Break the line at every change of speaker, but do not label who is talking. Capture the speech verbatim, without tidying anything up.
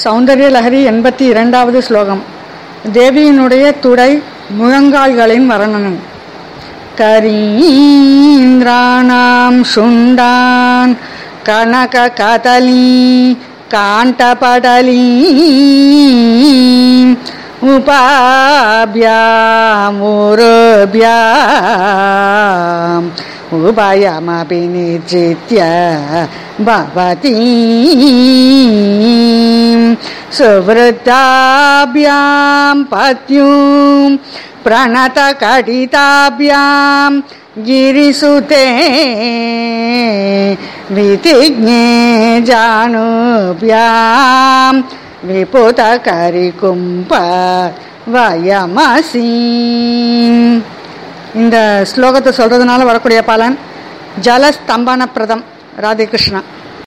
சௌந்தர்ய லஹரி எண்பத்தி இரண்டாவது ஸ்லோகம். தேவியினுடைய துடை முழங்கால்களின் வர்ணனம். கரீந்திராணாம் சுண்டான் கனக கதலி காண்டபடலி உபாபியாம் உருபியாம் உபயமபி நிச்சித்ய பவதி சுவ்ருத்தாபியாம் பத்யும் பிரணத கடிதாபியாம் கிரிசுதே விதிஜ்ஞே ஜானுபியாம் விபுத கரிகும்ப வயமசி. இந்த ஸ்லோகத்தை சொல்றதுனால வரக்கூடிய பலன் ஜலஸ்தம்பன பிரதம். ராதே கிருஷ்ணா.